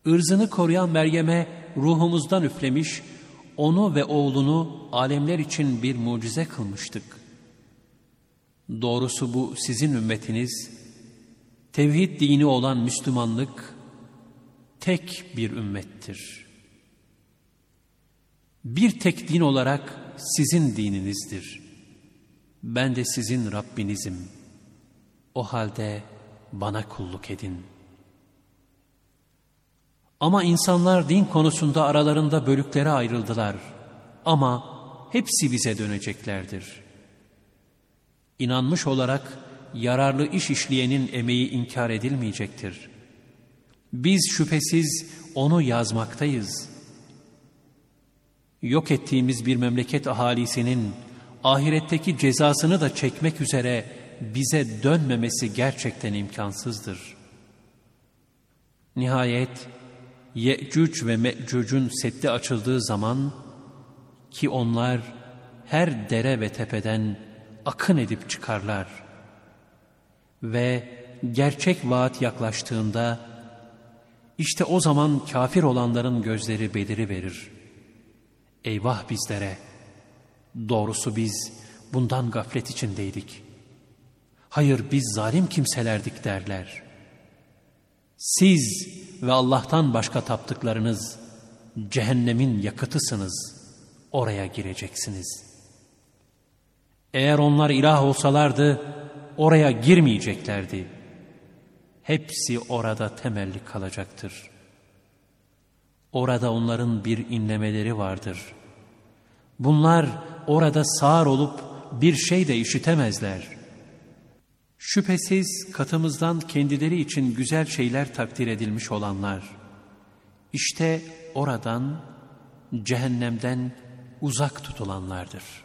ırzını koruyan Meryem'e ruhumuzdan üflemiş, onu ve oğlunu alemler için bir mucize kılmıştık. Doğrusu bu sizin ümmetiniz, tevhid dini olan Müslümanlık, tek bir ümmettir. Bir tek din olarak sizin dininizdir. Ben de sizin Rabbinizim. O halde bana kulluk edin. Ama insanlar din konusunda aralarında bölüklere ayrıldılar. Ama hepsi bize döneceklerdir. İnanmış olarak yararlı iş işleyenin emeği inkar edilmeyecektir. Biz şüphesiz onu yazmaktayız. Yok ettiğimiz bir memleket ahalisinin ahiretteki cezasını da çekmek üzere bize dönmemesi gerçekten imkansızdır. Nihayet Ye'cüc ve Me'cüc'ün seddi açıldığı zaman ki onlar her dere ve tepeden akın edip çıkarlar ve gerçek vaat yaklaştığında işte o zaman kafir olanların gözleri beliriverir. Eyvah bizlere! Doğrusu biz bundan gaflet içindeydik. Hayır biz zalim kimselerdik derler. Siz ve Allah'tan başka taptıklarınız cehennemin yakıtısınız. Oraya gireceksiniz. Eğer onlar ilah olsalardı oraya girmeyeceklerdi. Hepsi orada temelli kalacaktır. Orada onların bir inlemeleri vardır. Bunlar orada sağır olup bir şey de işitemezler. Şüphesiz katımızdan kendileri için güzel şeyler takdir edilmiş olanlar, işte oradan, cehennemden uzak tutulanlardır.